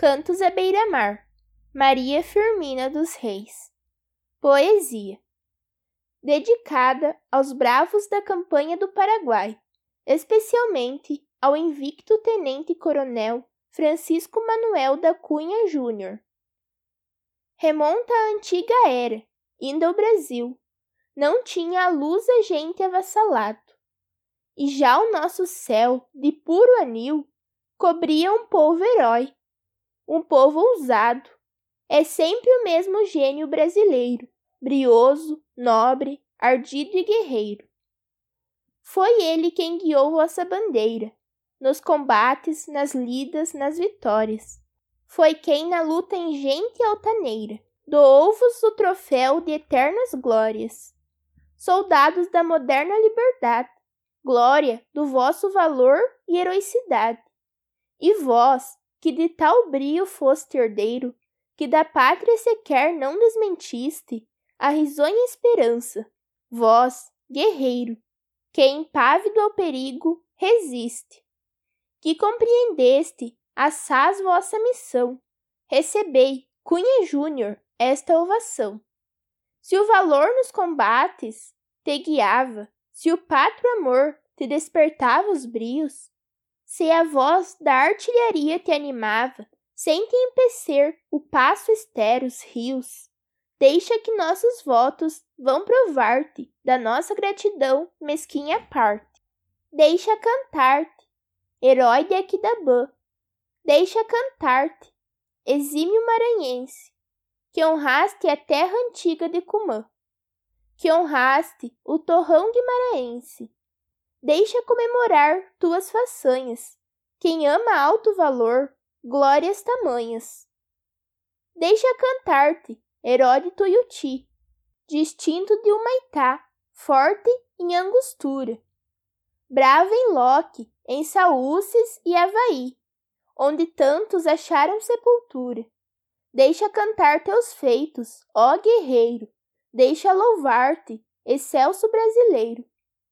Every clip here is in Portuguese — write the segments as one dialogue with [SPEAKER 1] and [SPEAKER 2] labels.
[SPEAKER 1] Cantos à beira-mar, Maria Firmina dos Reis. Poesia. Dedicada aos bravos da campanha do Paraguai, especialmente ao invicto tenente-coronel Francisco Manuel da Cunha Júnior. Remonta à antiga era, ainda o Brasil não tinha a luz a gente avassalado, e já o nosso céu, de puro anil, cobria um povo herói, um povo ousado. É sempre o mesmo gênio brasileiro, brioso, nobre, ardido e guerreiro. Foi ele quem guiou vossa bandeira, nos combates, nas lidas, nas vitórias. Foi quem na luta ingente e altaneira doou-vos o troféu de eternas glórias. Soldados da moderna liberdade, glória do vosso valor e heroicidade. E vós, que de tal brio foste herdeiro, que da pátria sequer não desmentiste a risonha esperança, vós, guerreiro, que impávido ao perigo resiste, que compreendeste assaz vossa missão, recebei, Cunha Júnior, esta ovação. Se o valor nos combates te guiava, se o pátrio amor te despertava os brios, se a voz da artilharia te animava, sem te empecer o passo esteros rios, deixa que nossos votos vão provar-te da nossa gratidão mesquinha parte. Deixa cantar-te, herói de Aquidabã, deixa cantar-te, exímio maranhense, que honraste a terra antiga de Cumã, que honraste o torrão guimaraense. Deixa comemorar tuas façanhas, quem ama alto valor, glórias tamanhas. Deixa cantar-te, herói de Tuiuti, distinto de Humaitá, forte em Angostura, bravo em Loque, em Saúces e Havaí, onde tantos acharam sepultura. Deixa cantar teus feitos, ó guerreiro, deixa louvar-te, excelso brasileiro.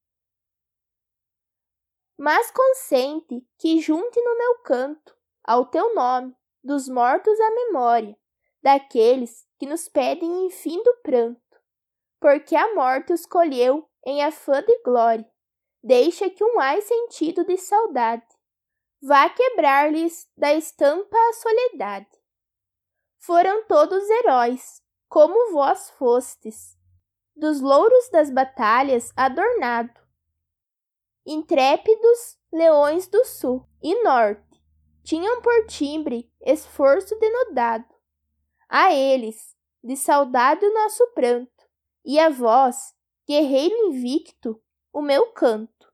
[SPEAKER 1] Mas consente que junte no meu canto, ao teu nome, dos mortos a memória, daqueles que nos pedem em fim do pranto, porque a morte os colheu em afã de glória. Deixa que um ai sentido de saudade vá quebrar-lhes da estampa a soledade. Foram todos heróis, como vós fostes, dos louros das batalhas adornado, intrépidos leões do sul e norte, tinham por timbre esforço denodado. A eles, de saudade o nosso pranto, e a vós, guerreiro invicto, o meu canto.